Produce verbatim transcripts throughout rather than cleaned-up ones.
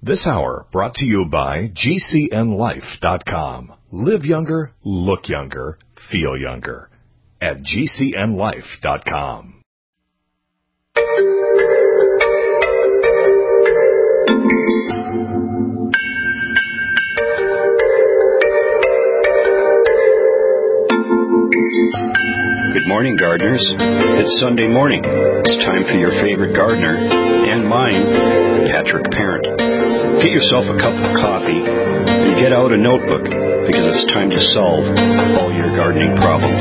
This hour brought to you by G C N life dot com. Live younger, look younger, feel younger at G C N life dot com. Good morning, gardeners. It's Sunday morning. It's time for your favorite gardener and mine, Patrick Parent. Get yourself a cup of coffee and get out a notebook because it's time to solve all your gardening problems.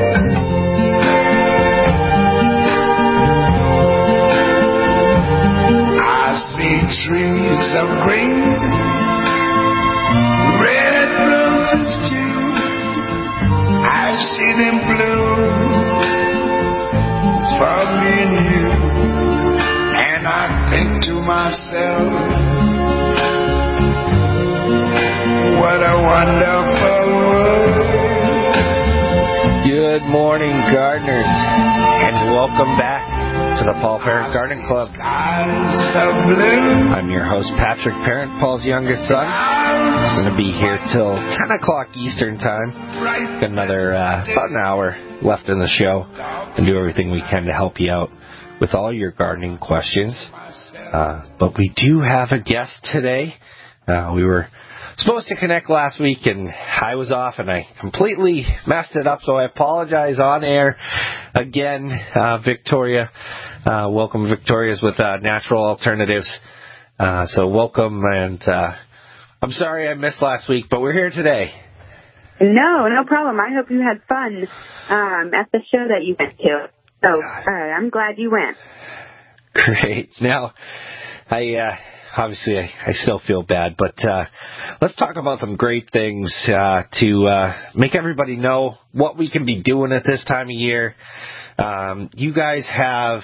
I see trees of green, red roses too. I see them bloom for me and you, and I think to myself, what a wonderful world. Good morning, gardeners, and welcome back to the Paul Parent Garden Club. I'm your host, Patrick Parent, Paul's youngest son. I'm going to be here till ten o'clock Eastern Time. Got another uh, about an hour left in the show, and do everything we can to help you out with all your gardening questions. Uh, but we do have a guest today. Uh, we were supposed to connect last week, and I was off, and I completely messed it up, so I apologize on air again. Uh, Victoria, uh, welcome. Victoria's with uh, Natural Alternatives. Uh, so welcome, and uh, I'm sorry I missed last week, but we're here today. No, no problem. I hope you had fun um, at the show that you went to. So uh, I'm glad you went. Great. Now, I... Uh, Obviously, I, I still feel bad, but uh, let's talk about some great things uh, to uh, make everybody know what we can be doing at this time of year. Um, you guys have,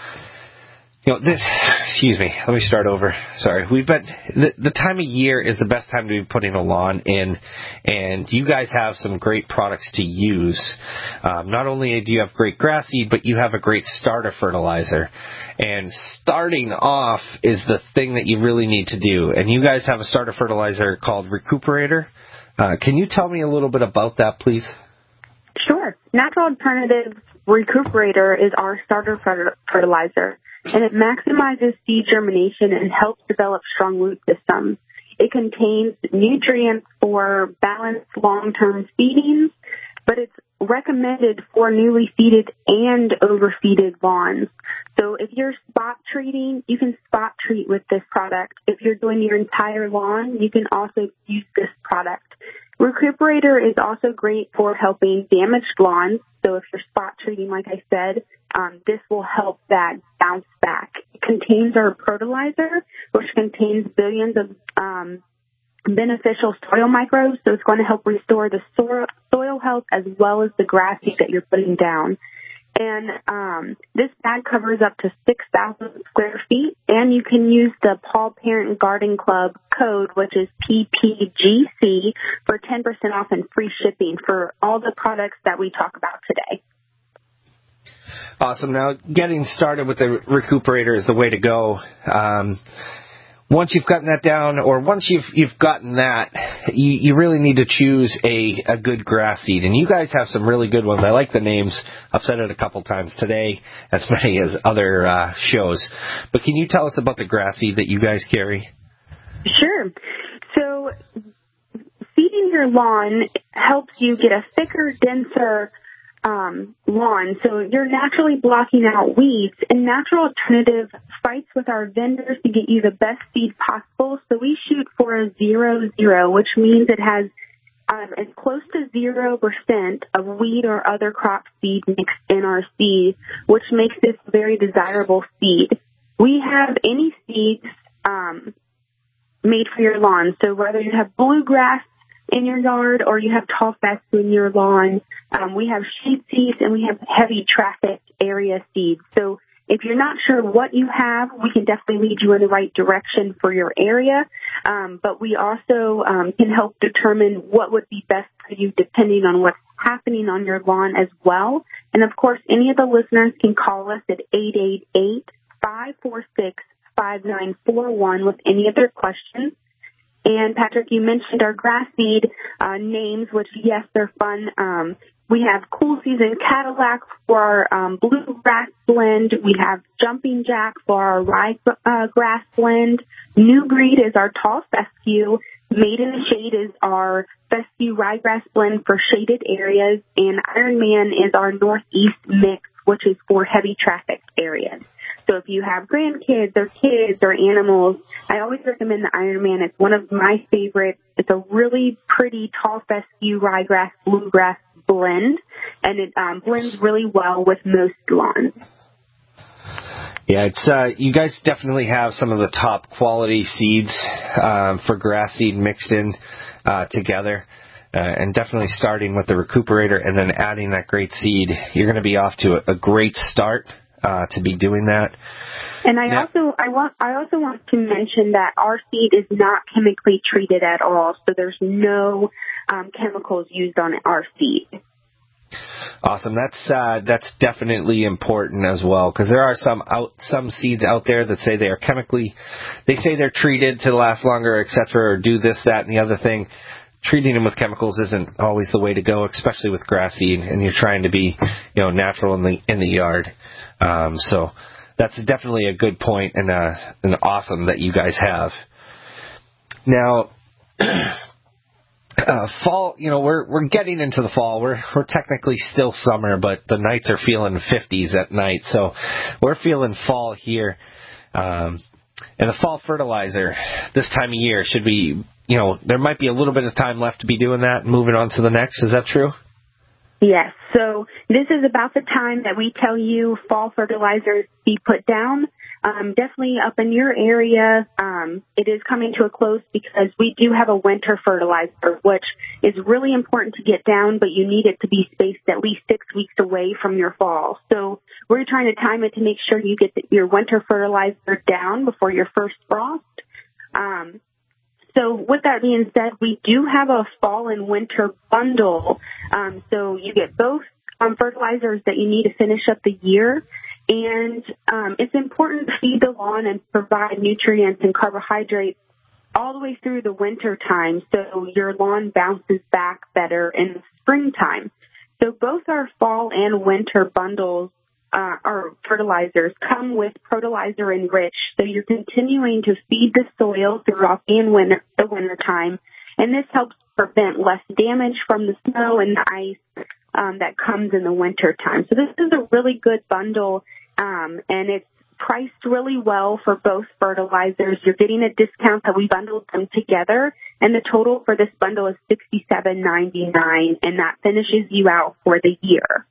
you know, this, excuse me, let me start over. Sorry. We've been, the, the time of year is the best time to be putting a lawn in, and you guys have some great products to use. Um, not only do you have great grass seed, but you have a great starter fertilizer. And starting off is the thing that you really need to do. And you guys have a starter fertilizer called Recuperator. Uh, can you tell me a little bit about that, please? Sure. Natural Alternatives Recuperator is our starter fertilizer, and it maximizes seed germination and helps develop strong root systems. It contains nutrients for balanced long-term feedings, but it's recommended for newly seeded and overseeded lawns. So if you're spot treating, you can spot treat with this product. If you're doing your entire lawn, you can also use this product. Recuperator is also great for helping damaged lawns. So if you're spot treating, like I said, um, this will help that bounce back. It contains our fertilizer, which contains billions of um, beneficial soil microbes, so it's going to help restore the soil, soil health as well as the grass seed that you're putting down. And um, this bag covers up to six thousand square feet, and you can use the Paul Parent Garden Club code, which is P P G C, for ten percent off and free shipping for all the products that we talk about today. Awesome. Now, getting started with the Recuperator is the way to go. Um, Once you've gotten that down, or once you've you've gotten that, you, you really need to choose a, a good grass seed. And you guys have some really good ones. I like the names. I've said it a couple times today, as many as other uh, shows. But can you tell us about the grass seed that you guys carry? Sure. So seeding your lawn helps you get a thicker, denser Um, lawn, so you're naturally blocking out weeds, and Natural Alternative fights with our vendors to get you the best seed possible. So we shoot for a zero zero, which means it has um, as close to zero percent of weed or other crop seed mixed in our seed, which makes this a very desirable seed. We have any seeds um, made for your lawn, so whether you have bluegrass in your yard or you have tall fescue in your lawn, um, we have shade seeds and we have heavy traffic area seeds. So if you're not sure what you have, we can definitely lead you in the right direction for your area. Um, but we also um, can help determine what would be best for you depending on what's happening on your lawn as well. And of course, any of the listeners can call us at eight eight eight, five four six, five nine four one with any other questions. And, Patrick, you mentioned our grass seed uh, names, which, yes, they're fun. Um, we have Cool Season Cadillac for our um, bluegrass blend. We have Jumping Jack for our rye uh, grass blend. New Breed is our tall fescue. Made in the Shade is our fescue ryegrass blend for shaded areas. And Iron Man is our Northeast mix, which is for heavy traffic areas. So if you have grandkids or kids or animals, I always recommend the Iron Man. It's one of my favorites. It's a really pretty tall fescue ryegrass bluegrass blend, and it um, blends really well with most lawns. Yeah, it's uh, you guys definitely have some of the top quality seeds um, for grass seed mixed in uh, together. Uh, and definitely starting with the recuperator and then adding that great seed, you're going to be off to a, a great start. Uh, to be doing that. And I now, also I want I also want to mention that our seed is not chemically treated at all, so there's no um, chemicals used on our seed. Awesome. That's uh, that's definitely important as well, because there are some out some seeds out there that say they are chemically, they say they're treated to last longer, et cetera, or do this, that, and the other thing. Treating them with chemicals isn't always the way to go, especially with grass seed, and you're trying to be, you know, natural in the in the yard. Um, so that's definitely a good point and uh, and awesome that you guys have. Now, uh, fall, you know, we're we're getting into the fall. We're we're technically still summer, but the nights are feeling fifties at night, so we're feeling fall here. Um, and the fall fertilizer this time of year, should we, you know, there might be a little bit of time left to be doing that and moving on to the next. Is that true? Yes. So this is about the time that we tell you fall fertilizers be put down. Um, definitely up in your area, um, it is coming to a close because we do have a winter fertilizer, which is really important to get down, but you need it to be spaced at least six weeks away from your fall. So we're trying to time it to make sure you get the, your winter fertilizer down before your first frost. Um, So with that being said, we do have a fall and winter bundle. Um, so you get both um, fertilizers that you need to finish up the year. And um, it's important to feed the lawn and provide nutrients and carbohydrates all the way through the winter time so your lawn bounces back better in the springtime. So both our fall and winter bundles Uh, our fertilizers come with Protolizer Enrich, so you're continuing to feed the soil throughout the winter, the winter time, and this helps prevent less damage from the snow and the ice um, that comes in the winter time. So this is a really good bundle, um, and it's priced really well for both fertilizers. You're getting a discount that we bundled them together, and the total for this bundle is sixty-seven ninety-nine, and that finishes you out for the year.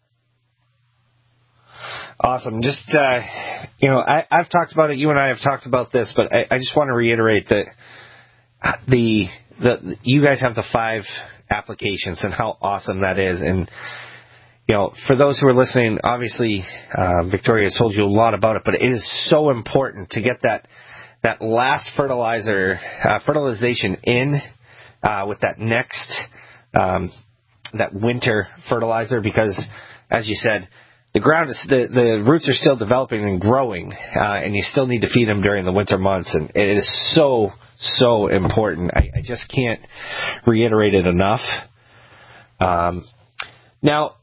Awesome. Just, uh, you know, I, I've talked about it. You and I have talked about this, but I, I just want to reiterate that the, the, you guys have the five applications and how awesome that is. And, you know, for those who are listening, obviously, uh, Victoria has told you a lot about it, but it is so important to get that, that last fertilizer, uh, fertilization in, uh, with that next, um, that winter fertilizer, because as you said, The ground is the, the roots are still developing and growing, uh, and you still need to feed them during the winter months, and it is so so important. I, I just can't reiterate it enough. Um, now,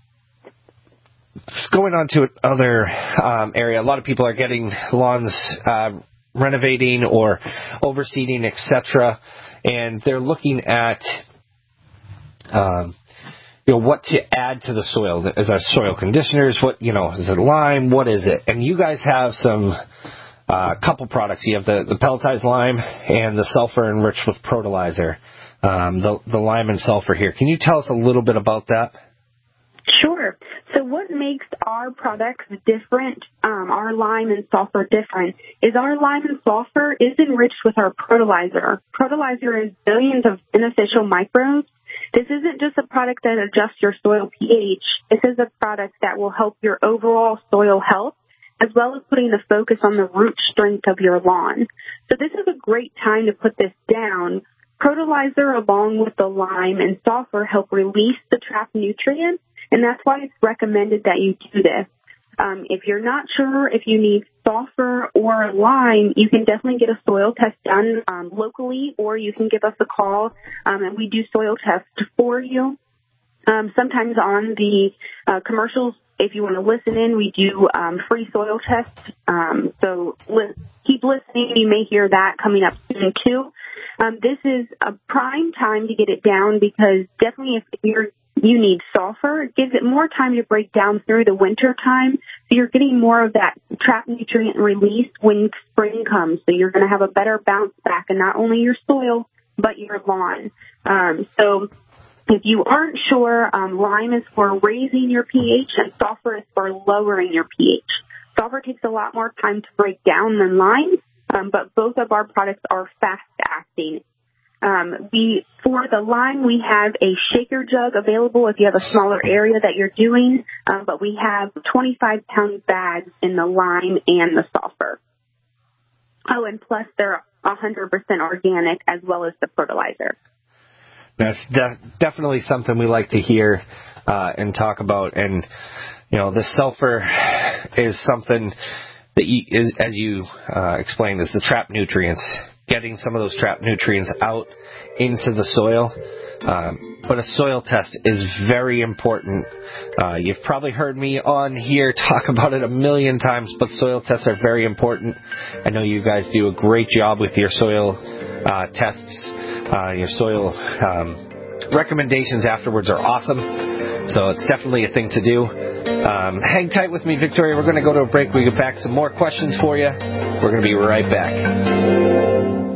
going on to another um, area, a lot of people are getting lawns uh, renovating or overseeding, et cetera, and they're looking at Um, you know, what to add to the soil. Is there soil conditioners? What, you know, is it lime? What is it? And you guys have some, uh, couple products. You have the, the pelletized lime and the sulfur enriched with Protolizer. Um, the, the lime and sulfur here. Can you tell us a little bit about that? Sure. So what makes our products different, um, our lime and sulfur different, is our lime and sulfur is enriched with our Protolizer. Protolizer is billions of beneficial microbes. This isn't just a product that adjusts your soil pH. This is a product that will help your overall soil health, as well as putting the focus on the root strength of your lawn. So this is a great time to put this down. Protolizer, along with the lime and sulfur, help release the trapped nutrients, and that's why it's recommended that you do this. Um, if you're not sure if you need sulfur or lime, you can definitely get a soil test done um, locally, or you can give us a call, um, and we do soil tests for you. Um, sometimes on the uh, commercials, if you want to listen in, we do um, free soil tests. Um, so li- keep listening. You may hear that coming up soon, too. Um, this is a prime time to get it down because definitely if you're you need sulfur, it gives it more time to break down through the winter time. So you're getting more of that trapped nutrient release when spring comes. So you're going to have a better bounce back in not only your soil, but your lawn. Um, so if you aren't sure, um, lime is for raising your pH and sulfur is for lowering your pH. Sulfur takes a lot more time to break down than lime, um, but both of our products are fast-acting. Um, we, for the lime, we have a shaker jug available if you have a smaller area that you're doing, um, but we have twenty-five pound bags in the lime and the sulfur. Oh, and plus they're one hundred percent organic as well as the fertilizer. That's de- definitely something we like to hear uh, and talk about. And, you know, the sulfur is something that, you, is, as you uh, explained, is the trapped nutrients. Getting some of those trapped nutrients out into the soil. Um, but a soil test is very important. Uh, you've probably heard me on here talk about it a million times, but soil tests are very important. I know you guys do a great job with your soil uh, tests. Uh, your soil um, recommendations afterwards are awesome. So it's definitely a thing to do. Um, hang tight with me, Victoria. We're going to go to a break. We get back some more questions for you. We're going to be right back.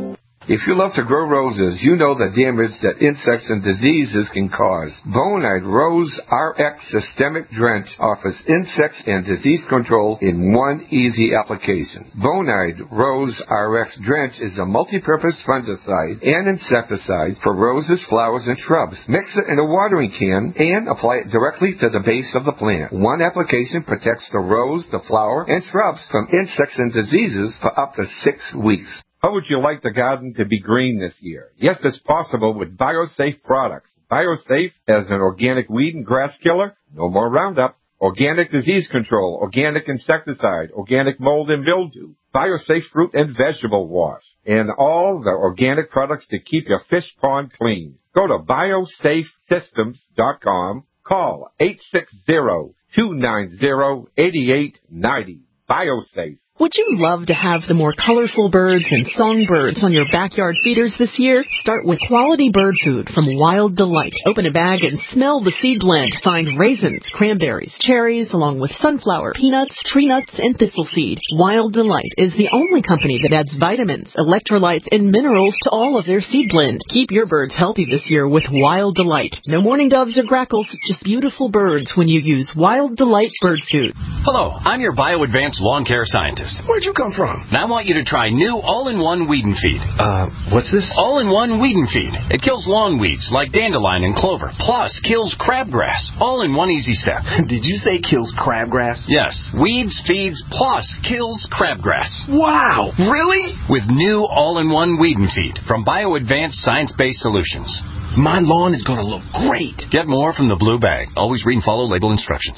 If you love to grow roses, you know the damage that insects and diseases can cause. Bonide Rose R X Systemic Drench offers insects and disease control in one easy application. Bonide Rose R X Drench is a multi-purpose fungicide and insecticide for roses, flowers, and shrubs. Mix it in a watering can and apply it directly to the base of the plant. One application protects the rose, the flower, and shrubs from insects and diseases for up to six weeks. How would you like the garden to be green this year? Yes, it's possible with BioSafe products. BioSafe as an organic weed and grass killer, no more Roundup, organic disease control, organic insecticide, organic mold and mildew, BioSafe fruit and vegetable wash, and all the organic products to keep your fish pond clean. Go to biosafe systems dot com, call eight six zero, two nine zero, eight eight nine zero. BioSafe. Would you love to have the more colorful birds and songbirds on your backyard feeders this year? Start with quality bird food from Wild Delight. Open a bag and smell the seed blend. Find raisins, cranberries, cherries, along with sunflower, peanuts, tree nuts, and thistle seed. Wild Delight is the only company that adds vitamins, electrolytes, and minerals to all of their seed blend. Keep your birds healthy this year with Wild Delight. No mourning doves or grackles, just beautiful birds when you use Wild Delight bird food. Hello, I'm your BioAdvanced lawn care scientist. Where'd you come from? And I want you to try new all-in-one Weed and Feed. Uh, what's this? All-in-one Weed and Feed. It kills lawn weeds like dandelion and clover, plus kills crabgrass, all in one easy step. Did you say kills crabgrass? Yes. Weeds, feeds, plus kills crabgrass. Wow! Really? With new all-in-one Weed and Feed from BioAdvanced Science-Based Solutions. My lawn is going to look great. Get more from the blue bag. Always read and follow label instructions.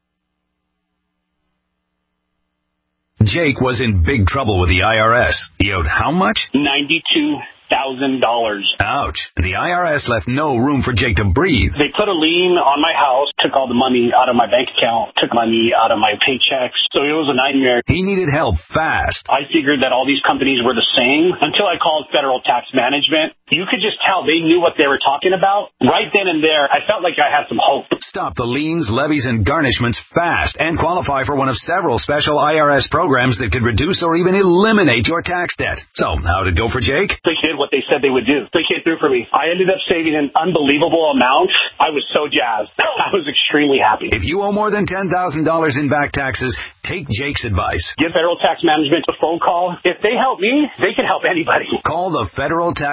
Jake was in big trouble with the I R S. He owed how much? ninety-two thousand dollars. Ouch. And the I R S left no room for Jake to breathe. They put a lien on my house, took all the money out of my bank account, took money out of my paychecks. So it was a nightmare. He needed help fast. I figured that all these companies were the same until I called Federal Tax Management. You could just tell they knew what they were talking about. Right then and there, I felt like I had some hope. Stop the liens, levies, and garnishments fast and qualify for one of several special I R S programs that could reduce or even eliminate your tax debt. So, how did it go for Jake? They did what they said they would do. They came through for me. I ended up saving an unbelievable amount. I was so jazzed. I was extremely happy. If you owe more than ten thousand dollars in back taxes, take Jake's advice. Give Federal Tax Management a phone call. If they help me, they can help anybody. Call the Federal Tax Management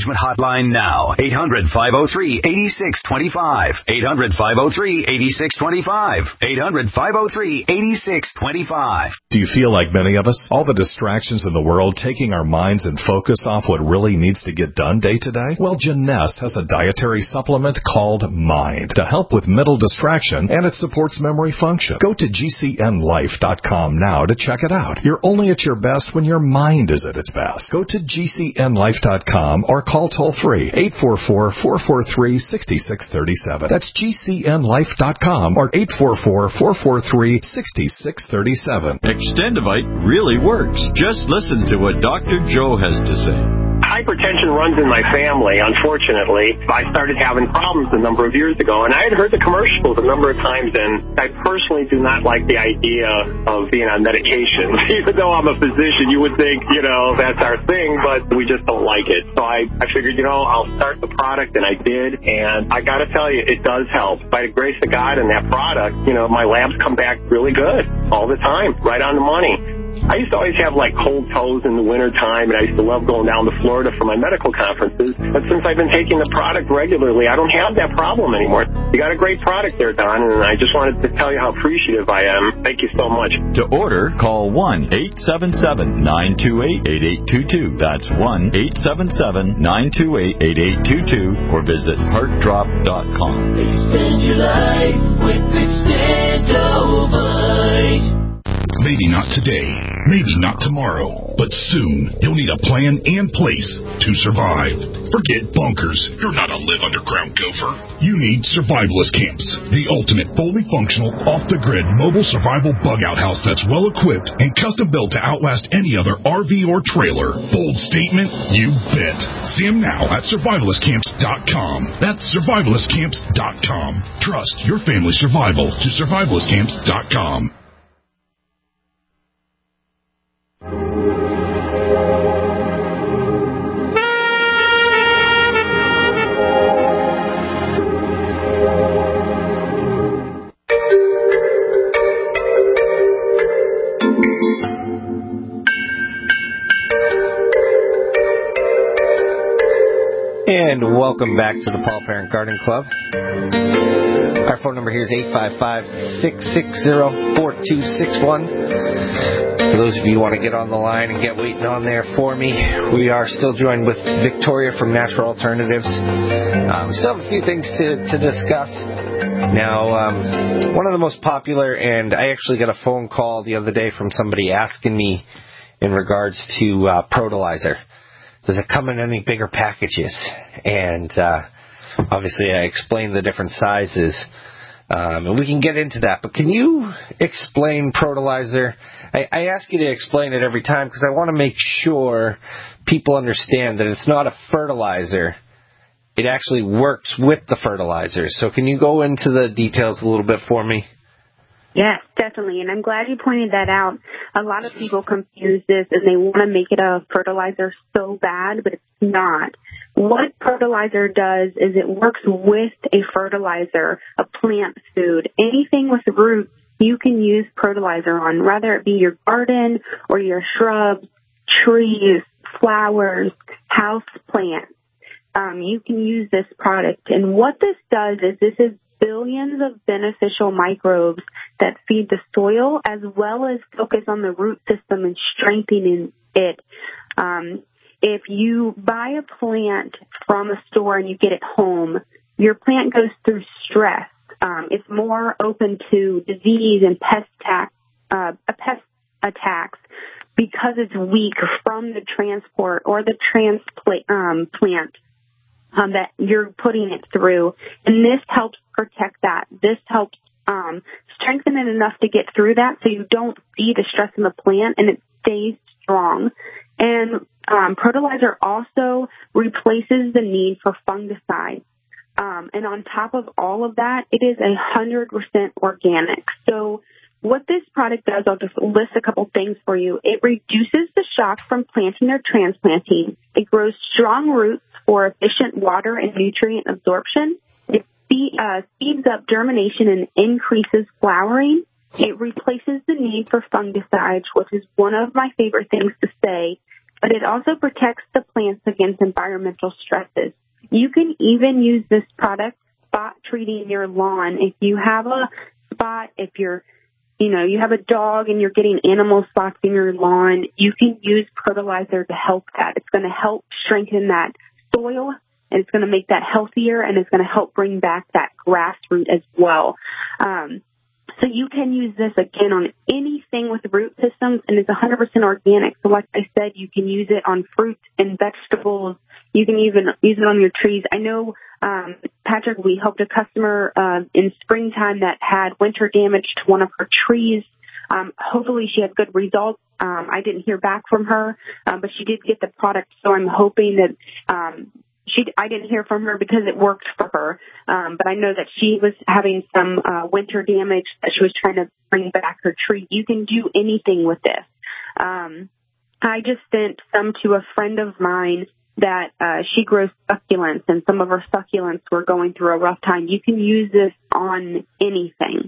Management Hotline now. eight hundred, five oh three, eight six two five. eight hundred, five oh three, eight six two five. eight hundred, five oh three, eight six two five. Do you feel like many of us? All the distractions in the world taking our minds and focus off what really needs to get done day to day? Well, Genest has a dietary supplement called Mind to help with mental distraction, and it supports memory function. Go to G C N life dot com now to check it out. You're only at your best when your mind is at its best. Go to G C N life dot com or call toll-free eight four four, four four three, six six three seven. That's G C N life dot com or eight four four, four four three, six six three seven. Extendivite really works. Just listen to what Doctor Joe has to say. Hypertension runs in my family, unfortunately. I started having problems a number of years ago, and I had heard the commercials a number of times, and I personally do not like the idea of being on medication. Even though I'm a physician, you would think, you know, that's our thing, but we just don't like it. So I, I figured, you know, I'll start the product, and I did, and I got to tell you, it does help. By the grace of God and that product, you know, my labs come back really good all the time, right on the money. I used to always have, like, cold toes in the wintertime, and I used to love going down to Florida for my medical conferences. But since I've been taking the product regularly, I don't have that problem anymore. You got a great product there, Don, and I just wanted to tell you how appreciative I am. Thank you so much. To order, call one eight seven seven, nine two eight, eight eight two two. That's one eight seven seven, nine two eight, eight eight two two, or visit heart drop dot com. Extend your life with Extendivite. Maybe not today, maybe not tomorrow, but soon you'll need a plan and place to survive. Forget bunkers. You're not a live underground gopher. You need Survivalist Camps, the ultimate fully functional, off-the-grid mobile survival bug-out house that's well-equipped and custom-built to outlast any other R V or trailer. Bold statement? You bet. See them now at survivalist camps dot com. That's survivalist camps dot com. Trust your family's survival to survivalist camps dot com. And welcome back to the Paul Parent Garden Club. Our phone number here is eight five five, six six zero, four two six one. For those of you who want to get on the line and get waiting on there for me, we are still joined with Victoria from Natural Alternatives. Uh, we still have a few things to, to discuss. Now, um, one of the most popular, and I actually got a phone call the other day from somebody asking me in regards to uh, Protolizer. Does it come in any bigger packages? And uh, obviously I explained the different sizes. Um, and we can get into that. But can you explain Protolizer? I, I ask you to explain it every time because I want to make sure people understand that it's not a fertilizer. It actually works with the fertilizer. So can you go into the details a little bit for me? Yes, definitely. And I'm glad you pointed that out. A lot of people confuse this and they want to make it a fertilizer so bad, but it's not. What Protolizer does is it works with a fertilizer, a plant food. Anything with roots you can use Protolizer on, whether it be your garden or your shrubs, trees, flowers, house plants. Um, you can use this product. And what this does is this is billions of beneficial microbes that feed the soil as well as focus on the root system and strengthening it. Um, if you buy a plant from a store and you get it home, your plant goes through stress. Um, it's more open to disease and pest, attack, uh, pest attacks because it's weak from the transport or the transplant um, plant. Um, that you're putting it through. And this helps protect that. This helps um, strengthen it enough to get through that so you don't see the stress in the plant and it stays strong. And um, Protolizer also replaces the need for fungicides. Um, and on top of all of that, it is one hundred percent organic. So what this product does, I'll just list a couple things for you. It reduces the shock from planting or transplanting. It grows strong roots for efficient water and nutrient absorption. It speed, uh, speeds up germination and increases flowering. It replaces the need for fungicides, which is one of my favorite things to say. but it also protects the plants against environmental stresses. You can even use this product spot treating your lawn. If you have a spot, if you're, you know, you have a dog and you're getting animal spots in your lawn, you can use fertilizer to help that. It's going to help strengthen that soil, and it's going to make that healthier, and it's going to help bring back that grass root as well. Um, so you can use this, again, on anything with root systems, and it's one hundred percent organic. So like I said, you can use it on fruits and vegetables. You can even use it on your trees. I know, um, Patrick, we helped a customer uh, in springtime that had winter damage to one of her trees. Um, hopefully she had good results. Um, I didn't hear back from her, um, but she did get the product, so I'm hoping that um, she. I didn't hear from her because it worked for her, um, but I know that she was having some uh, winter damage that she was trying to bring back her tree. You can do anything with this. Um, I just sent some to a friend of mine that uh, she grows succulents, and some of her succulents were going through a rough time. You can use this on anything.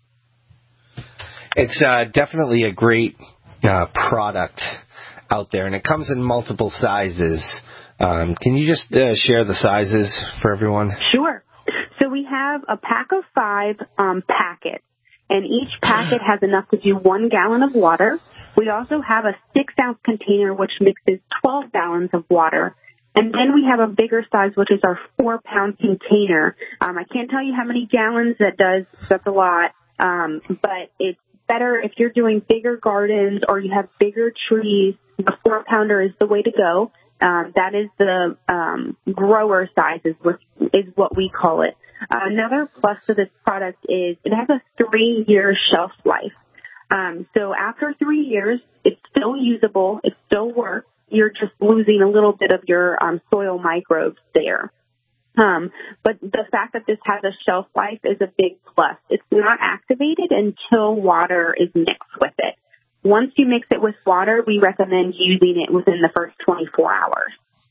It's uh, definitely a great uh, product out there, and it comes in multiple sizes. Um, can you just uh, share the sizes for everyone? Sure. So we have a pack of five um, packets, and each packet has enough to do one gallon of water. We also have a six-ounce container, which mixes twelve gallons of water. And then we have a bigger size, which is our four-pound container. Um, I can't tell you how many gallons that does. That's a lot. Um, but it's better if you're doing bigger gardens or you have bigger trees. The four-pounder is the way to go. Um, that is the um, grower size is what, is what we call it. Uh, another plus to this product is it has a three-year shelf life. Um, so after three years, it's still usable. It still works. You're just losing a little bit of your um, soil microbes there. Um, but the fact that this has a shelf life is a big plus. It's not activated until water is mixed with it. Once you mix it with water, we recommend using it within the first twenty-four hours.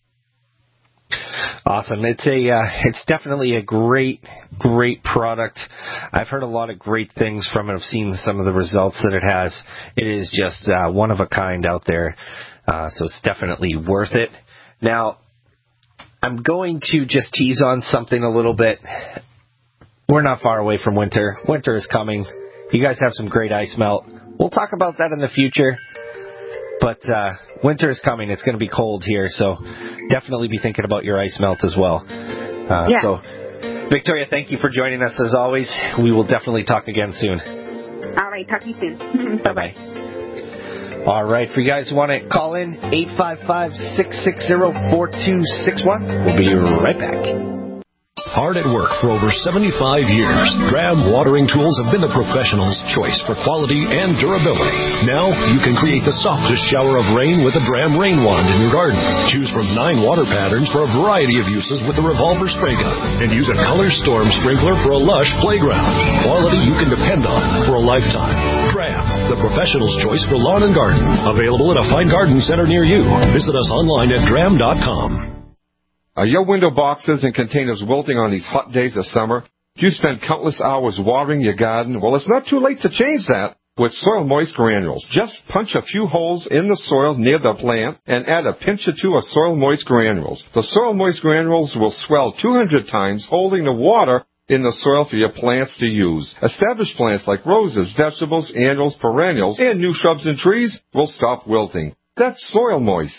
Awesome. It's a, uh, it's definitely a great, great product. I've heard a lot of great things from it. I've seen some of the results that it has. It is just uh, one of a kind out there, uh, so it's definitely worth it. Now, I'm going to just tease on something a little bit. We're not far away from winter. Winter is coming. You guys have some great ice melt. We'll talk about that in the future. But uh, winter is coming. It's going to be cold here, so definitely be thinking about your ice melt as well. Uh, yeah. So, Victoria, thank you for joining us as always. We will definitely talk again soon. All right. Talk to you soon. Bye-bye. All right. For you guys who want to call in, eight five five, six six zero, four two six one. We'll be right back. Hard at work for over seventy-five years, Dram watering tools have been the professional's choice for quality and durability. Now you can create the softest shower of rain with a Dram rain wand in your garden. Choose from nine water patterns for a variety of uses with the revolver spray gun, and use a color storm sprinkler for a lush playground. Quality you can depend on for a lifetime. Dram, the professional's choice for lawn and garden. Available at a fine garden center near you. Visit us online at dram dot com. Are your window boxes and containers wilting on these hot days of summer? Do you spend countless hours watering your garden? Well, it's not too late to change that with Soil Moist Granules. Just punch a few holes in the soil near the plant and add a pinch or two of Soil Moist Granules. The Soil Moist Granules will swell two hundred times, holding the water in the soil for your plants to use. Established plants like roses, vegetables, annuals, perennials, and new shrubs and trees will stop wilting. That's Soil Moist.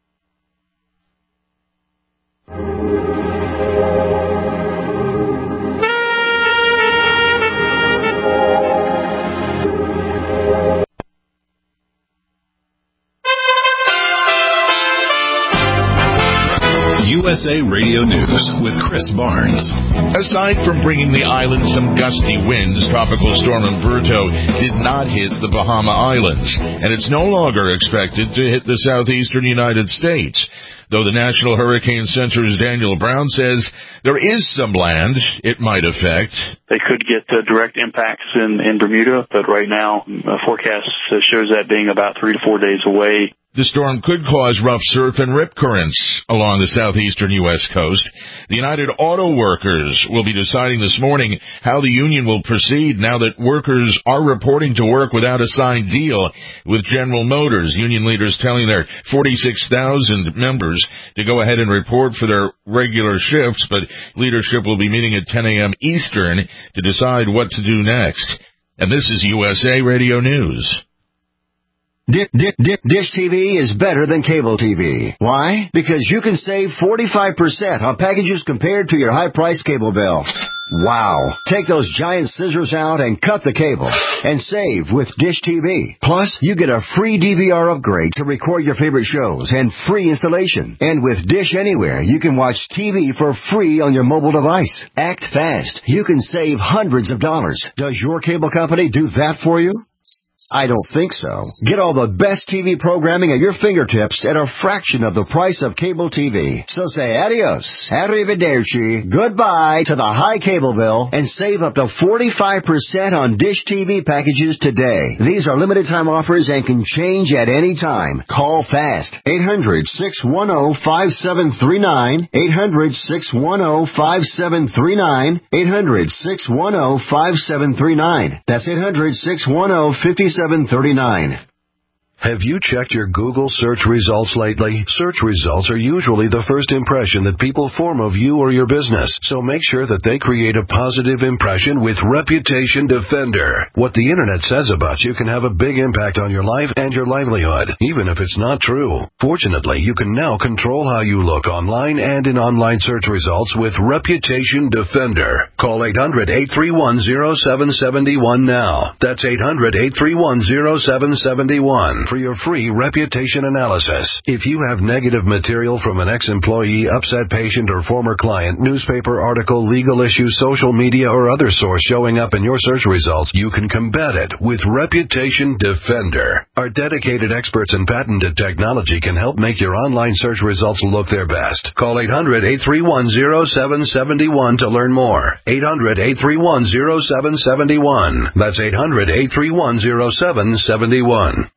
U S A Radio News with Chris Barnes. Aside from bringing the island some gusty winds, Tropical Storm Umberto did not hit the Bahama Islands, and it's no longer expected to hit the southeastern United States. Though the National Hurricane Center's Daniel Brown says there is some land it might affect. They could get uh, direct impacts in, in Bermuda, but right now, uh, forecast shows that being about three to four days away. The storm could cause rough surf and rip currents along the southeastern U S coast. The United Auto Workers will be deciding this morning how the union will proceed now that workers are reporting to work without a signed deal with General Motors. Union leaders telling their forty-six thousand members to go ahead and report for their regular shifts, but leadership will be meeting at ten a.m. Eastern to decide what to do next. And this is U S A Radio News. Dish, Dish, Dish T V is better than cable T V. Why? Because you can save forty-five percent on packages compared to your high-priced cable bill. Wow. Take those giant scissors out and cut the cable and save with Dish T V. Plus, you get a free D V R upgrade to record your favorite shows and free installation. And with Dish Anywhere, you can watch T V for free on your mobile device. Act fast. You can save hundreds of dollars. Does your cable company do that for you? I don't think so. Get all the best T V programming at your fingertips at a fraction of the price of cable T V. So say adios, arrivederci, goodbye to the high cable bill and save up to forty-five percent on Dish T V packages today. These are limited time offers and can change at any time. Call fast. eight hundred, six one zero, five seven three nine. eight hundred, six one zero, five seven three nine. eight hundred, six one zero, five seven three nine. That's eight hundred, six one zero, five seven three nine. Have you checked your Google search results lately? Search results are usually the first impression that people form of you or your business, so make sure that they create a positive impression with Reputation Defender. What the Internet says about you can have a big impact on your life and your livelihood, even if it's not true. Fortunately, you can now control how you look online and in online search results with Reputation Defender. Call eight hundred, eight three one, zero seven seven one now. That's eight hundred, eight three one, zero seven seven one. For your free reputation analysis. If you have negative material from an ex-employee, upset patient, or former client, newspaper article, legal issue, social media, or other source showing up in your search results, you can combat it with Reputation Defender. Our dedicated experts in patented technology can help make your online search results look their best. Call eight hundred, eight three one, zero seven seven one to learn more. eight hundred, eight three one, zero seven seven one. That's eight hundred, eight three one, zero seven seven one.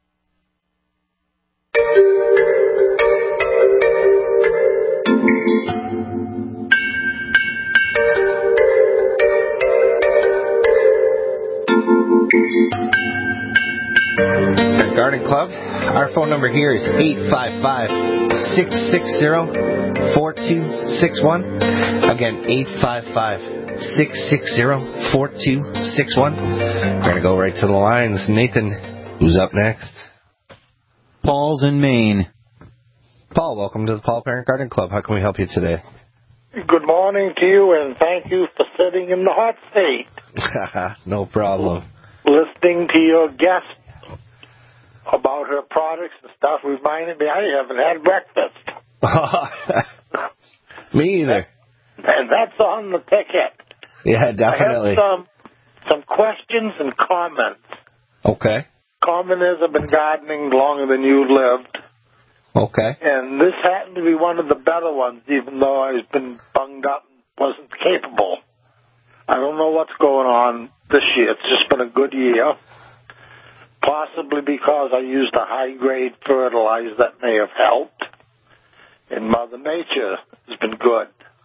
Garden Club. Our phone number here is eight five five, six six zero, four two six one. Again, eight five five, six six zero, four two six one. We're going to go right to the lines. Nathan, who's up next? Paul's in Maine. Paul, welcome to the Paul Parent Garden Club. How can we help you today? Good morning to you, and thank you for sitting in the hot seat. No problem. Listening to your guest about her products and stuff reminded me I haven't had breakfast. Me either. And that's on the ticket. Yeah, definitely. I have some, some questions and comments. Okay. Common is I've been gardening longer than you lived. Okay. And this happened to be one of the better ones, even though I've been bunged up and wasn't capable. I don't know what's going on this year. It's just been a good year. Possibly because I used a high-grade fertilizer that may have helped. And Mother Nature has been good.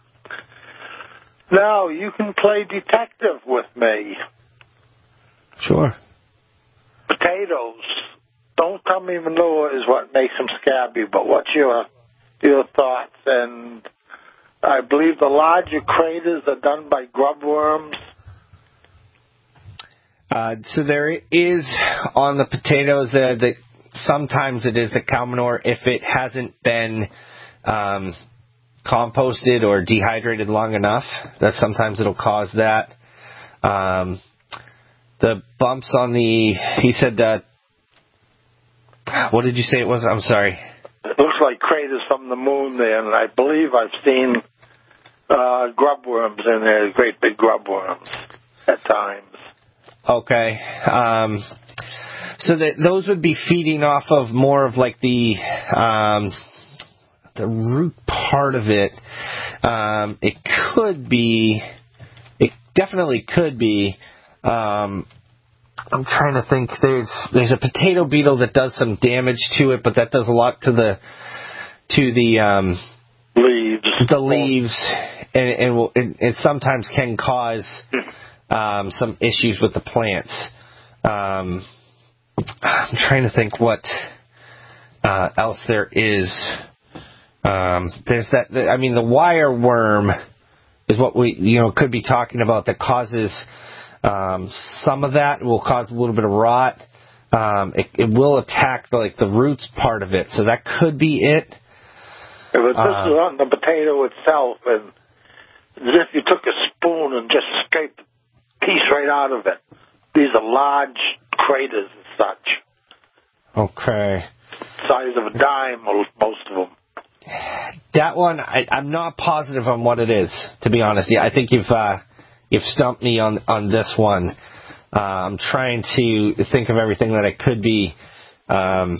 Now, you can play detective with me. Sure. Potatoes. Don't tell me manure is what makes them scabby, but what's your your thoughts? And I believe the larger craters are done by grub worms. Uh, so there is on the potatoes that the, sometimes it is the cow manure if it hasn't been um, composted or dehydrated long enough. That sometimes it'll cause that. Um, the bumps on the, he said, uh, what did you say it was? I'm sorry. It looks like craters from the moon there, and I believe I've seen uh, grub worms in there, great big grub worms at times. Okay. Um, so that those would be feeding off of more of like the um, the root part of it. Um, it could be, it definitely could be um, I'm trying to think. There's there's a potato beetle that does some damage to it, but that does a lot to the to the um, leaves. The leaves, and, and will, it, it sometimes can cause um, some issues with the plants. Um, I'm trying to think what uh, else there is. Um, there's that. The, I mean, the wire worm is what we you know could be talking about that causes. Um, some of that will cause a little bit of rot. Um, it, it will attack the, like the roots part of it, so that could be it. If this Uh, is on the potato itself, and as if you took a spoon and just scraped a piece right out of it. These are large craters and such. Okay. Size of a dime, most of them. That one, I, I'm not positive on what it is, to be honest. Yeah, I think you've uh, you've stumped me on on this one. Uh, I'm trying to think of everything that it could be. Um,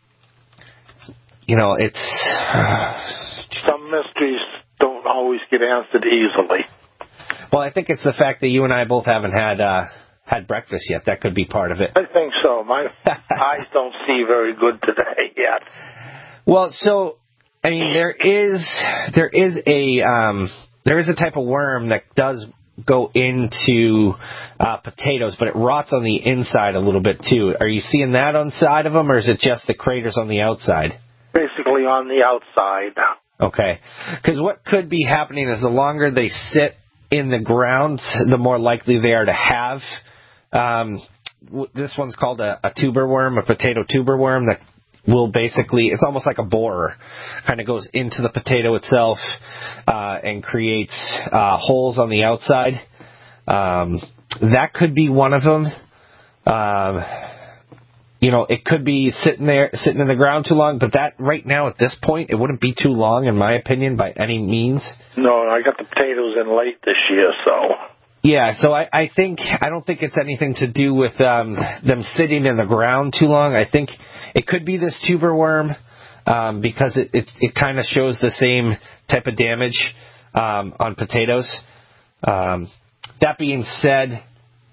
you know, it's uh, some mysteries don't always get answered easily. Well, I think it's the fact that you and I both haven't had uh, had breakfast yet. That could be part of it. I think so. My eyes don't see very good today yet. Well, so I mean, there is there is a um, there is a type of worm that does go into uh, potatoes, but it rots on the inside a little bit too. Are you seeing that on the side of them, or is it just the craters on the outside? Basically on the outside. Okay. Because what could be happening is the longer they sit in the ground, the more likely they are to have. Um, this one's called a, a tuber worm, a potato tuber worm that will basically, it's almost like a borer, kind of goes into the potato itself uh, and creates uh, holes on the outside. Um, that could be one of them. Um, you know, it could be sitting there, sitting in the ground too long, but that right now at this point, it wouldn't be too long, in my opinion, by any means. No, I got the potatoes in late this year, so. Yeah, so I, I think, I don't think it's anything to do with um, them sitting in the ground too long. I think it could be this tuber worm um, because it, it, it kind of shows the same type of damage um, on potatoes. Um, that being said,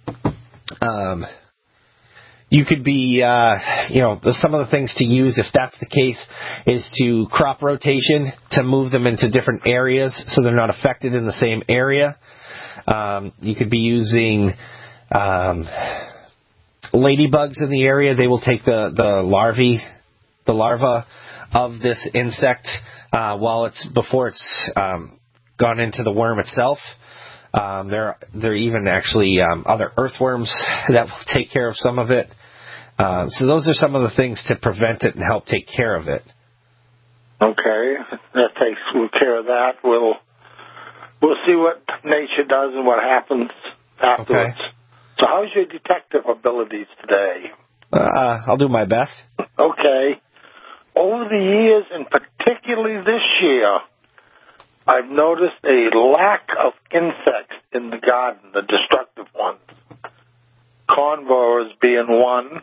um, you could be, uh, you know, some of the things to use if that's the case is to crop rotation, to move them into different areas so they're not affected in the same area. Um, you could be using um, ladybugs in the area. They will take the, the larvae, the larva of this insect uh, while it's before it's um, gone into the worm itself. Um, there, there are even actually um, other earthworms that will take care of some of it. Uh, so those are some of the things to prevent it and help take care of it. Okay, that takes care of that. We'll we'll see what nature does and what happens afterwards. Okay. So how's your detective abilities today? Uh, I'll do my best. Okay. Over the years, and particularly this year, I've noticed a lack of insects in the garden, the destructive ones. Corn borers being one,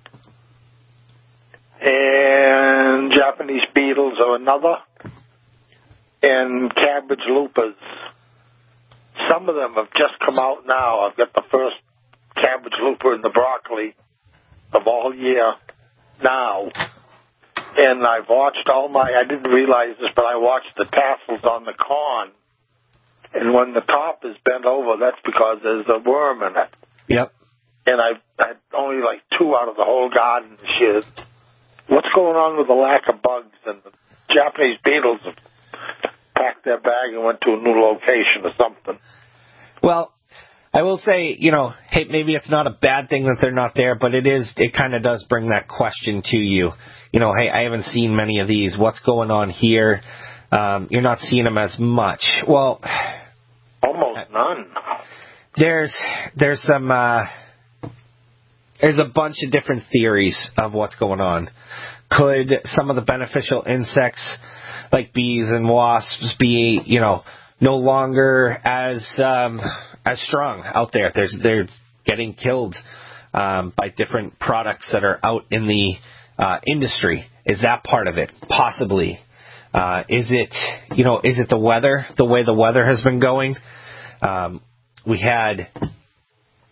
and Japanese beetles are another, and cabbage loopers. Some of them have just come out now. I've got the first cabbage looper in the broccoli of all year now. And I've watched all my, I didn't realize this, but I watched the tassels on the corn. And when the top is bent over, that's because there's a worm in it. Yep. And I've had only like two out of the whole garden this year. What's going on with the lack of bugs? And the Japanese beetles have packed their bag and went to a new location or something. Well, I will say, you know, hey, maybe it's not a bad thing that they're not there, but it is, it kind of does bring that question to you. You know, hey, I haven't seen many of these. What's going on here? Um, you're not seeing them as much. Well, almost none. There's, there's some, uh, there's a bunch of different theories of what's going on. Could some of the beneficial insects, like bees and wasps, be, you know, no longer as um, as strong out there? There's they're getting killed um, by different products that are out in the uh, industry. Is that part of it? Possibly. Uh, is it, you know, is it the weather? The way the weather has been going. Um, we had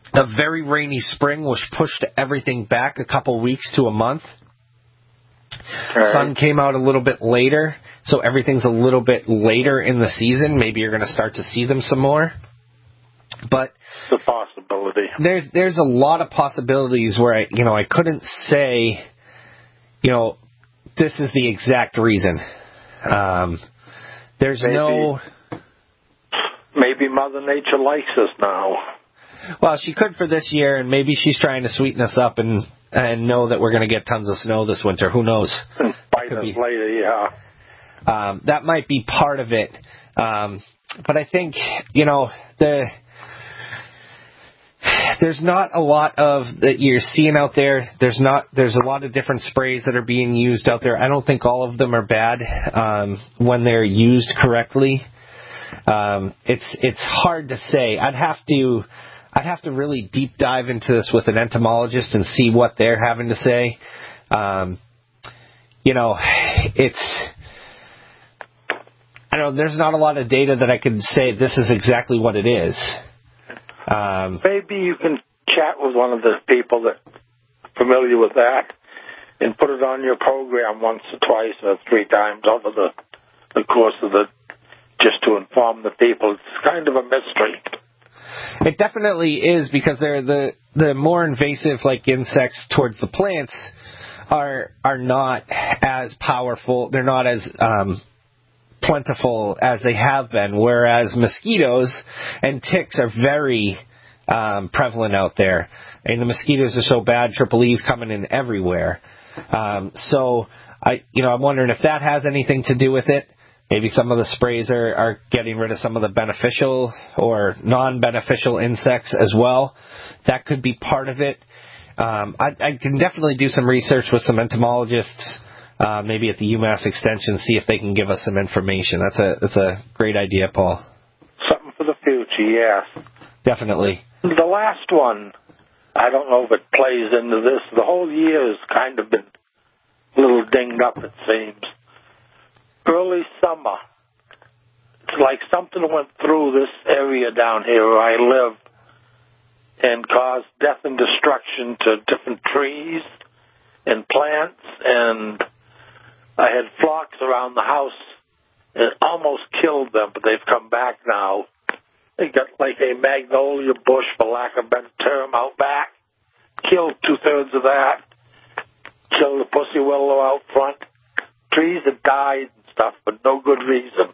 a very rainy spring, which pushed everything back a couple weeks to a month. Right. Sun came out a little bit later, so everything's a little bit later in the season. Maybe you're going to start to see them some more. But it's a possibility. There's there's a lot of possibilities where I you know I couldn't say, you know, this is the exact reason. Um, there's maybe, no. Maybe Mother Nature likes us now. Well, she could for this year, and maybe she's trying to sweeten us up and and know that we're going to get tons of snow this winter. Who knows? And bite us later, yeah. Um, that might be part of it. Um, but I think, you know, the there's not a lot of that you're seeing out there. There's not. There's a lot of different sprays that are being used out there. I don't think all of them are bad um, when they're used correctly. Um, it's it's hard to say. I'd have to. I'd have to really deep dive into this with an entomologist and see what they're having to say. Um, you know, it's, I don't know, there's not a lot of data that I could say this is exactly what it is. Um, Maybe you can chat with one of the people that are familiar with that and put it on your program once or twice or three times over the, the course of the, just to inform the people. It's kind of a mystery. It definitely is, because they're the the more invasive like insects towards the plants are are not as powerful. They're not as um, plentiful as they have been. Whereas mosquitoes and ticks are very um, prevalent out there, and the mosquitoes are so bad. Triple E's coming in everywhere. Um, so I, you know, I'm wondering if that has anything to do with it. Maybe some of the sprays are, are getting rid of some of the beneficial or non-beneficial insects as well. That could be part of it. Um, I, I can definitely do some research with some entomologists, uh, maybe at the UMass Extension, see if they can give us some information. That's a that's a great idea, Paul. Something for the future, yes. Definitely. The last one, I don't know if it plays into this. The whole year has kind of been a little dinged up, it seems. Early summer. It's like something went through this area down here where I live and caused death and destruction to different trees and plants, and I had flocks around the house and it almost killed them, but they've come back now. They got like a magnolia bush, for lack of a better term, out back. Killed two-thirds of that. Killed the pussy willow out front. Trees that died and stuff, but no good reason.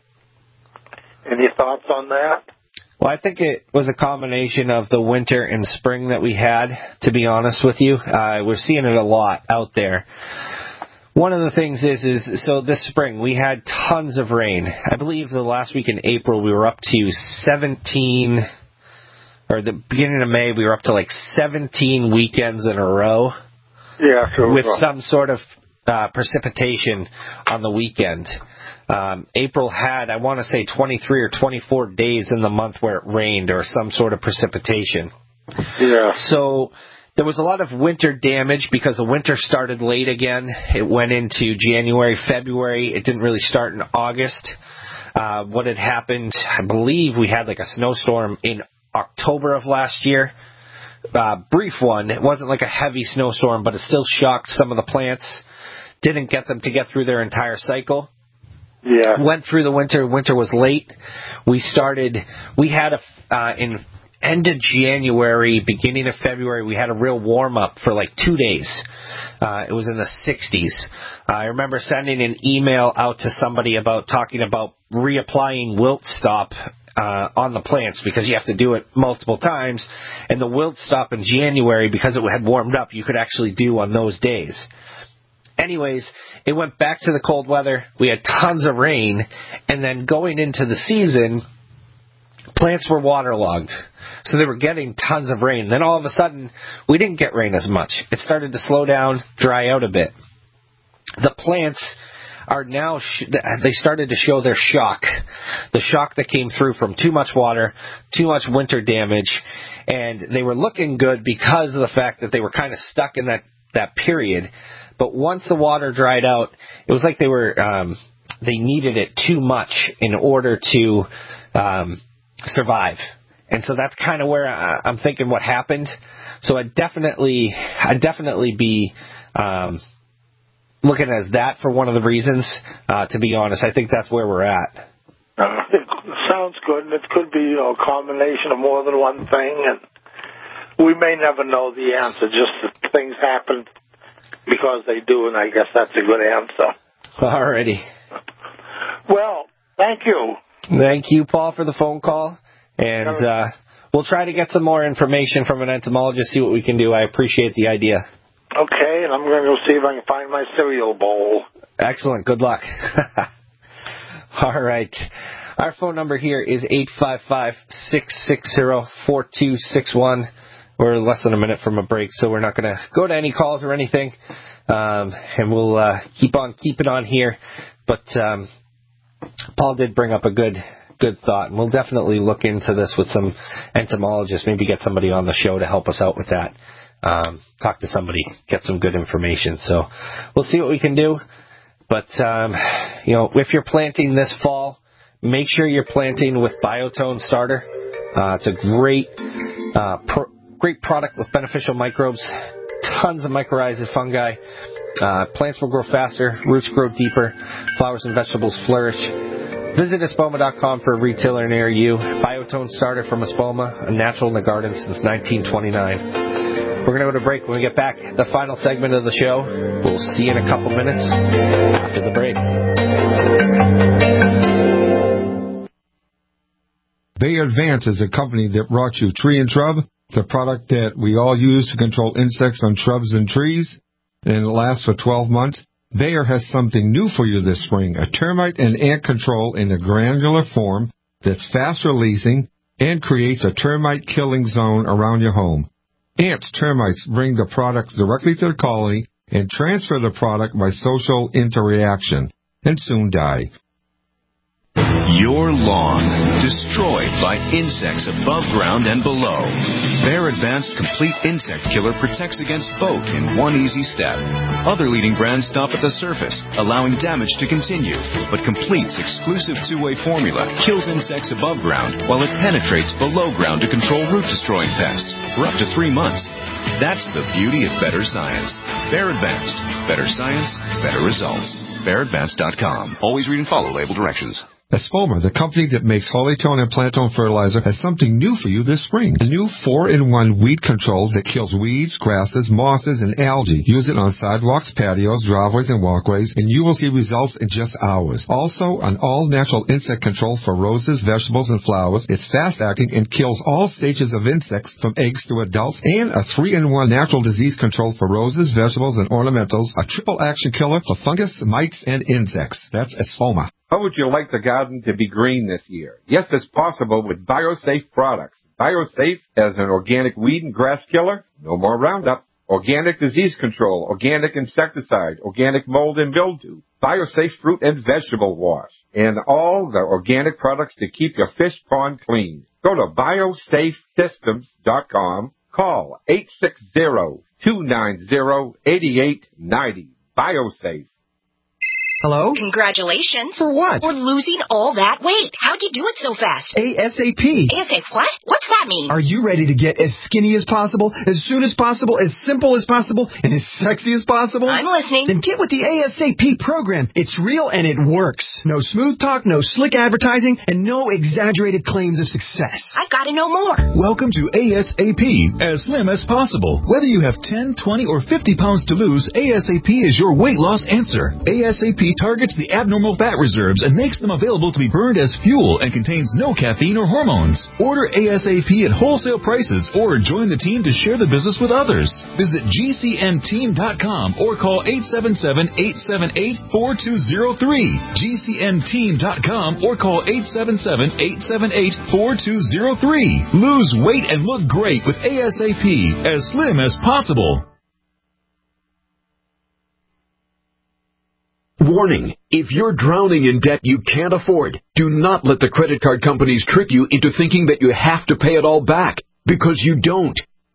Any thoughts on that? Well, I think it was a combination of the winter and spring that we had, to be honest with you. Uh, we're seeing it a lot out there. One of the things is, is so this spring we had tons of rain. I believe the last week in April we were up to seventeen, or the beginning of May we were up to like seventeen weekends in a row. Yeah, sure. With some sort of uh, precipitation on the weekend. Um, April had, I want to say, twenty-three or twenty-four days in the month where it rained or some sort of precipitation. Yeah. So there was a lot of winter damage because the winter started late again. It went into January, February. It didn't really start in August. Uh, what had happened, I believe we had like a snowstorm in October of last year. Uh, brief one. It wasn't like a heavy snowstorm, but it still shocked some of the plants. Didn't get them to get through their entire cycle. Yeah. Went through the winter. Winter was late. We started, we had a, uh, in end of January, beginning of February, we had a real warm up for like two days. Uh, it was in the sixties. Uh, I remember sending an email out to somebody about talking about reapplying wilt stop uh, on the plants because you have to do it multiple times. And the wilt stop in January, because it had warmed up, you could actually do on those days. Anyways, it went back to the cold weather. We had tons of rain. And then going into the season, plants were waterlogged. So they were getting tons of rain. Then all of a sudden, we didn't get rain as much. It started to slow down, dry out a bit. The plants are now, sh- they started to show their shock. The shock that came through from too much water, too much winter damage. And they were looking good because of the fact that they were kind of stuck in that, that period. But once the water dried out, it was like they were, um, they needed it too much in order to um, survive. And so that's kind of where I, I'm thinking what happened. So I'd definitely, I'd definitely be um, looking at that for one of the reasons, uh, to be honest. I think that's where we're at. Uh, it sounds good, and it could be, you know, a combination of more than one thing, and we may never know the answer, just that things happen because they do, and I guess that's a good answer. Alrighty. Well, thank you. Thank you, Paul, for the phone call, and uh, we'll try to get some more information from an entomologist, see what we can do. I appreciate the idea. Okay, and I'm going to go see if I can find my cereal bowl. Excellent. Good luck. All right. Our phone number here is eight five five, six six zero, four two six one. We're less than a minute from a break, so we're not going to go to any calls or anything, um, and we'll uh, keep on keeping on here. But um, Paul did bring up a good good thought, and we'll definitely look into this with some entomologists, maybe get somebody on the show to help us out with that. Um, talk to somebody, get some good information. So we'll see what we can do. But, um, you know, if you're planting this fall, make sure you're planting with Biotone Starter. Uh, it's a great, uh, pro- great product with beneficial microbes, tons of mycorrhizal fungi. Uh, plants will grow faster, roots grow deeper, flowers and vegetables flourish. Visit Espoma dot com for a retailer near you. Biotone Starter from Espoma, a natural in the garden since nineteen twenty-nine. We're going to go to break. When we get back, the final segment of the show. We'll see you in a couple minutes after the break. Bayer Advance is a company that brought you Tree and Shrub, the product that we all use to control insects on shrubs and trees, and it lasts for twelve months. Bayer has something new for you this spring, a termite and ant control in a granular form that's fast releasing and creates a termite killing zone around your home. Ants, termites bring the product directly to the colony and transfer the product by social interaction and soon die. Your lawn destroyed by insects above ground and below. Bayer Advanced Complete Insect Killer protects against both in one easy step. Other leading brands stop at the surface, allowing damage to continue, but Complete's exclusive two-way formula kills insects above ground while it penetrates below ground to control root-destroying pests for up to three months. That's the beauty of better science. Bayer Advanced. Better science, better results. Bayer Advanced dot com. Always read and follow label directions. Espoma, the company that makes Hollytone and Plantone fertilizer, has something new for you this spring. A new four in one weed control that kills weeds, grasses, mosses, and algae. Use it on sidewalks, patios, driveways, and walkways, and you will see results in just hours. Also, an all-natural insect control for roses, vegetables, and flowers. It's fast-acting and kills all stages of insects from eggs to adults, and a three in one natural disease control for roses, vegetables, and ornamentals. A triple-action killer for fungus, mites, and insects. That's Espoma. How would you like the garden to be green this year? Yes, it's possible with BioSafe products. BioSafe as an organic weed and grass killer, no more Roundup, organic disease control, organic insecticide, organic mold and mildew, BioSafe fruit and vegetable wash, and all the organic products to keep your fish pond clean. Go to biosafe systems dot com, call eight six zero, two nine zero, eight eight nine zero. BioSafe. Hello? Congratulations. For what? For losing all that weight. How'd you do it so fast? ASAP. ASAP what? What's that mean? Are you ready to get as skinny as possible, as soon as possible, as simple as possible, and as sexy as possible? I'm listening. Then get with the ASAP program. It's real and it works. No smooth talk, no slick advertising, and no exaggerated claims of success. I've got to know more. Welcome to ASAP, as slim as possible. Whether you have ten, twenty, or fifty pounds to lose, ASAP is your weight loss answer. ASAP targets the abnormal fat reserves and makes them available to be burned as fuel and contains no caffeine or hormones. Order ASAP at wholesale prices or join the team to share the business with others. Visit G C N team dot com or call eight seven seven, eight seven eight, four two zero three. G C N team dot com or call eight seven seven, eight seven eight, four two zero three. Lose weight and look great with ASAP, as slim as possible. Warning, if you're drowning in debt you can't afford, do not let the credit card companies trick you into thinking that you have to pay it all back, because you don't.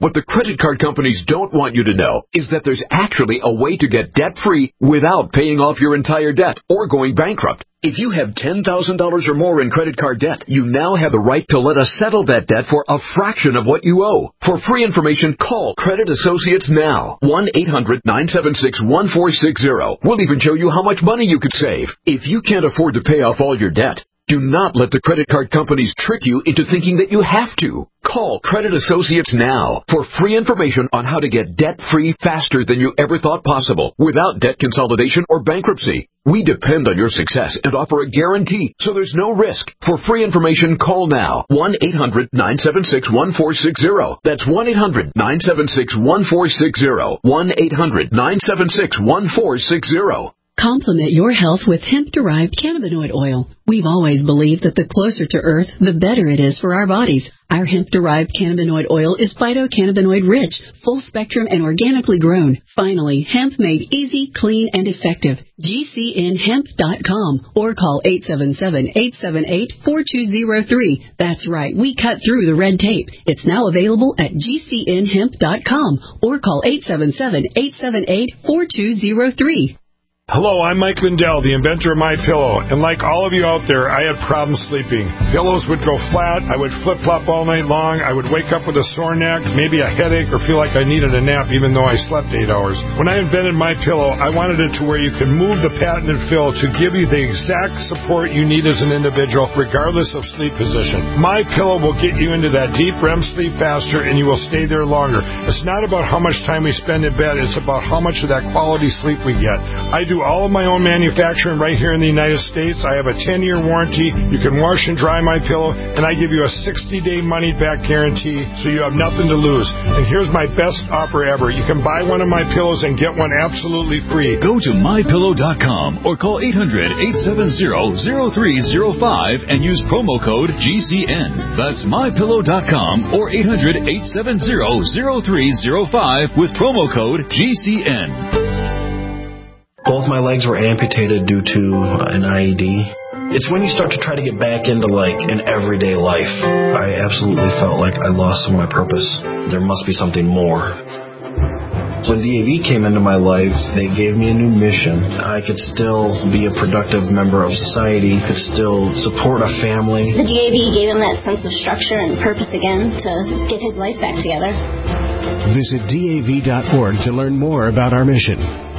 What the credit card companies don't want you to know is that there's actually a way to get debt-free without paying off your entire debt or going bankrupt. If you have ten thousand dollars or more in credit card debt, you now have the right to let us settle that debt for a fraction of what you owe. For free information, call Credit Associates now. one eight hundred nine seven six one four six zero. We'll even show you how much money you could save. If you can't afford to pay off all your debt, do not let the credit card companies trick you into thinking that you have to. Call Credit Associates now for free information on how to get debt-free faster than you ever thought possible without debt consolidation or bankruptcy. We depend on your success and offer a guarantee, so there's no risk. For free information, call now. one eight hundred nine seven six one four six zero. That's one eight hundred nine seven six one four six zero. one eight hundred nine seven six one four six zero. Complement your health with hemp-derived cannabinoid oil. We've always believed that the closer to Earth, the better it is for our bodies. Our hemp-derived cannabinoid oil is phytocannabinoid rich, full spectrum, and organically grown. Finally, hemp made easy, clean, and effective. G C N hemp dot com or call eight seven seven, eight seven eight, four two zero three. That's right, we cut through the red tape. It's now available at G C N hemp dot com or call eight seven seven, eight seven eight, four two zero three. Hello, I'm Mike Lindell, the inventor of MyPillow, and like all of you out there, I had problems sleeping. Pillows would go flat, I would flip-flop all night long, I would wake up with a sore neck, maybe a headache, or feel like I needed a nap even though I slept eight hours. When I invented MyPillow, I wanted it to where you could move the patented fill to give you the exact support you need as an individual, regardless of sleep position. MyPillow will get you into that deep R E M sleep faster, and you will stay there longer. It's not about how much time we spend in bed, it's about how much of that quality sleep we get. I do all of my own manufacturing right here in the United States. I have a ten-year warranty. You can wash and dry my pillow, and I give you a sixty-day money-back guarantee, so you have nothing to lose. And here's my best offer ever. You can buy one of my pillows and get one absolutely free. Go to my pillow dot com or call eight hundred, eight seven zero, zero three zero five and use promo code G C N. That's my pillow dot com or eight hundred, eight seven zero, zero three zero five with promo code G C N. Both my legs were amputated due to an I E D. It's when you start to try to get back into, like, an everyday life. I absolutely felt like I lost some of my purpose. There must be something more. When D A V came into my life, they gave me a new mission. I could still be a productive member of society, could still support a family. The D A V gave him that sense of structure and purpose again to get his life back together. Visit D A V dot org to learn more about our mission.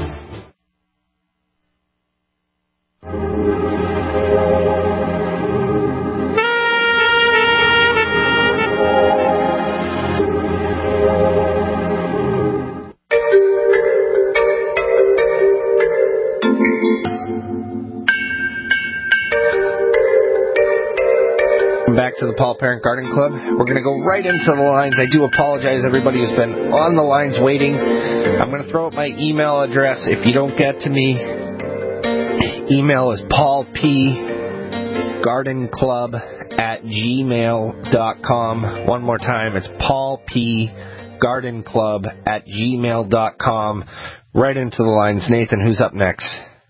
Back to the Paul Parent Garden Club. We're going to go right into the lines. I do apologize, everybody who's been on the lines waiting. I'm going to throw out my email address. If you don't get to me, email is paul p garden club at gmail dot com. One more time, it's paul p garden club at gmail dot com. Right into the lines. Nathan, who's up next?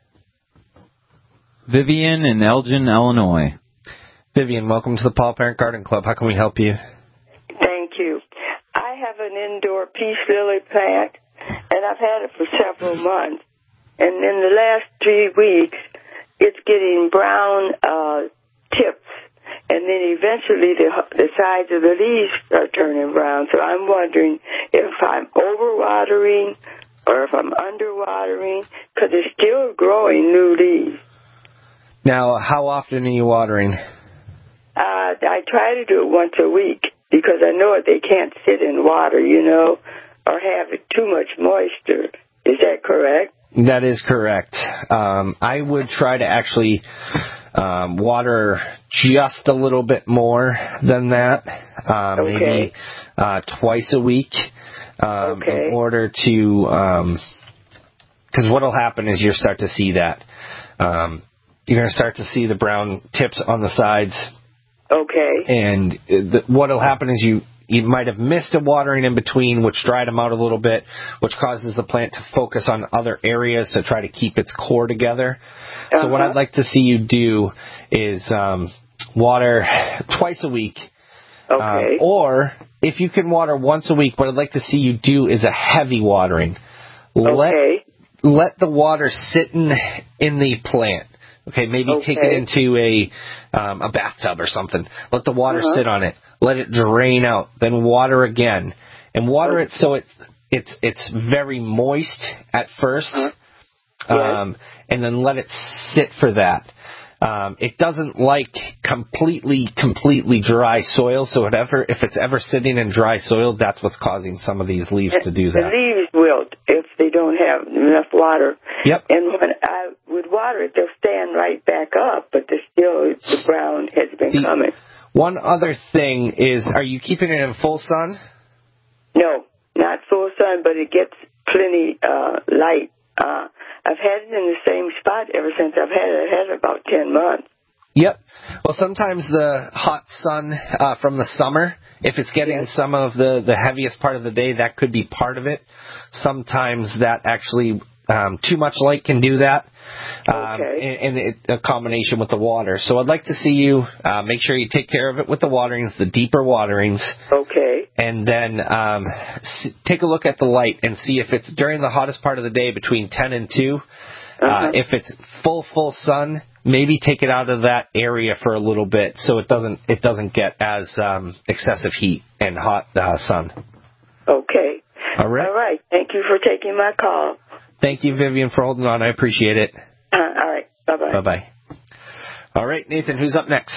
Vivian in Elgin, Illinois. Vivian, welcome to the Paul Parent Garden Club. How can we help you? Thank you. I have an indoor peace lily plant, and I've had it for several months. And in the last three weeks, it's getting brown uh, tips, and then eventually the, the sides of the leaves are turning brown. So I'm wondering if I'm overwatering or if I'm underwatering, because it's still growing new leaves. Now, how often are you watering? Uh, I try to do it once a week because I know they can't sit in water, you know, or have too much moisture. Is that correct? That is correct. Um, I would try to actually um, water just a little bit more than that, uh, okay. maybe uh, twice a week, um, okay. in order to, because um, what will happen is you'll start to see that. Um, you're going to start to see the brown tips on the sides. Okay. And the, what will happen is you, you might have missed a watering in between, which dried them out a little bit, which causes the plant to focus on other areas to try to keep its core together. Uh-huh. So what I'd like to see you do is um, water twice a week. Okay. Um, or if you can water once a week, what I'd like to see you do is a heavy watering. Let, okay. Let the water sit in, in the plant. Okay, maybe okay. take it into a um, a bathtub or something. Let the water uh-huh. sit on it. Let it drain out. Then water again. And water okay. it so it's it's it's very moist at first. Uh-huh. Um, yes. And then let it sit for that. Um, it doesn't like completely, completely dry soil, so whatever, if it's ever sitting in dry soil, that's what's causing some of these leaves to do that. The leaves wilt if they don't have enough water. Yep. And when I would water it, they'll stand right back up, but the still the brown has been the, coming. One other thing is, are you keeping it in full sun? No, not full sun, but it gets plenty uh, light. Uh, I've had it in the same spot ever since I've had it. I've had it about ten months. Yep. Well, sometimes the hot sun uh, from the summer, if it's getting yes. some of the, the heaviest part of the day, that could be part of it. Sometimes that actually, um, too much light can do that. Um, okay. And, and it, a combination with the water. So I'd like to see you uh, make sure you take care of it with the waterings, the deeper waterings. Okay. And then um, s- take a look at the light and see if it's during the hottest part of the day between ten and two. Uh, uh-huh. If it's full, full sun, maybe take it out of that area for a little bit so it doesn't it doesn't get as um, excessive heat and hot uh, sun. Okay. All right. All right. Thank you for taking my call. Thank you, Vivian, for holding on. I appreciate it. Uh, all right. Bye-bye. Bye-bye. All right, Nathan, who's up next?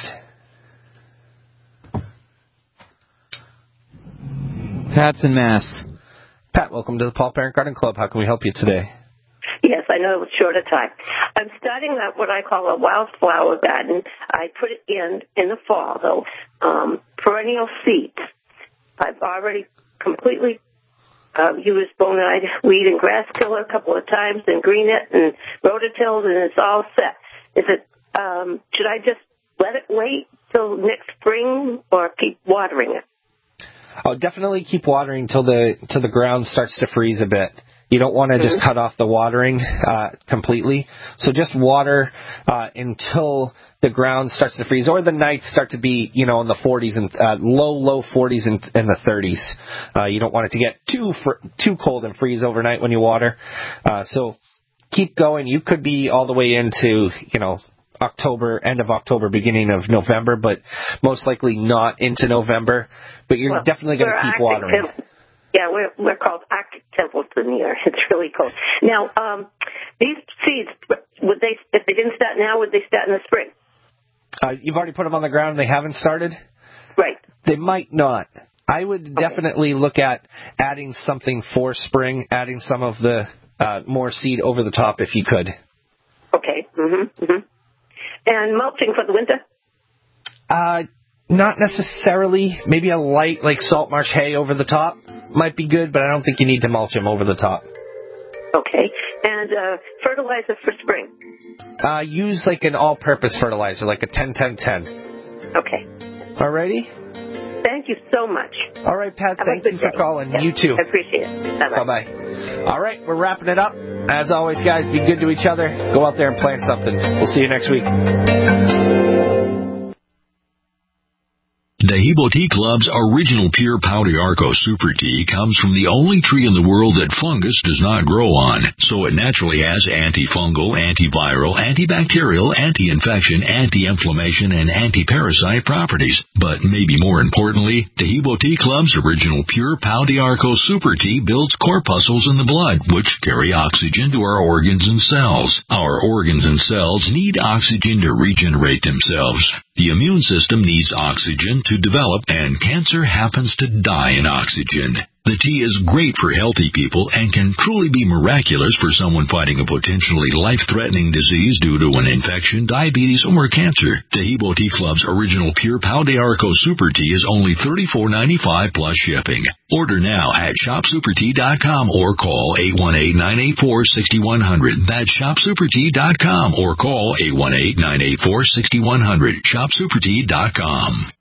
Pat's in Mass. Pat, welcome to the Paul Parent Garden Club. How can we help you today? Yes, I know it was short of time. I'm starting out what I call a wildflower garden. I put it in in the fall, though. Um, perennial seeds. I've already completely uh, used bonite weed and grass killer a couple of times, and green it and rototilled, and it's all set. Is it? Um, should I just let it wait till next spring, or keep watering it? Oh, definitely keep watering till the till the ground starts to freeze a bit. You don't want to just cut off the watering uh, completely. So just water uh, until the ground starts to freeze, or the nights start to be, you know, in the forties and uh, low, low forties and, and the thirties. Uh, you don't want it to get too fr- too cold and freeze overnight when you water. Uh, so keep going. You could be all the way into, you know, October, end of October, beginning of November, but most likely not into November. But you're well, definitely going to keep watering. Temp- yeah, we're we're called Arctic Templeton here. It's really cold. Now, um, these seeds, would they, if they didn't start now, would they start in the spring? Uh, you've already put them on the ground and they haven't started? Right. They might not. I would okay. definitely look at adding something for spring, adding some of the uh, more seed over the top if you could. Okay. Mm-hmm. Mm-hmm. And mulching for the winter? Uh, not necessarily. Maybe a light, like salt marsh hay over the top might be good, but I don't think you need to mulch them over the top. Okay. And uh, fertilizer for spring? Uh, use like an all-purpose fertilizer, like a ten ten ten. Okay. Alrighty? Thank you so much. All right, Pat. Have thank you for day. calling. Yes, You too. I appreciate it. Bye-bye. Bye-bye. All right, we're wrapping it up. As always, guys, be good to each other. Go out there and plant something. We'll see you next week. Dehibo Tea Club's original pure Pau d'Arco Super Tea comes from the only tree in the world that fungus does not grow on, so it naturally has antifungal, antiviral, antibacterial, anti-infection, anti-inflammation, and anti-parasite properties. But maybe more importantly, Dehibo Tea Club's original pure Pau d'Arco Super Tea builds corpuscles in the blood, which carry oxygen to our organs and cells. Our organs and cells need oxygen to regenerate themselves. The immune system needs oxygen to develop, and cancer happens to die in oxygen. The tea is great for healthy people and can truly be miraculous for someone fighting a potentially life-threatening disease due to an infection, diabetes, or cancer. Dehibo Tea Club's original pure Pau d'Arco Super Tea is only thirty-four ninety-five plus shipping. Order now at shop super tea dot com or call eight one eight, nine eight four, six one zero zero. That's shop super tea dot com or call eight one eight, nine eight four, six one zero zero. shop super tea dot com.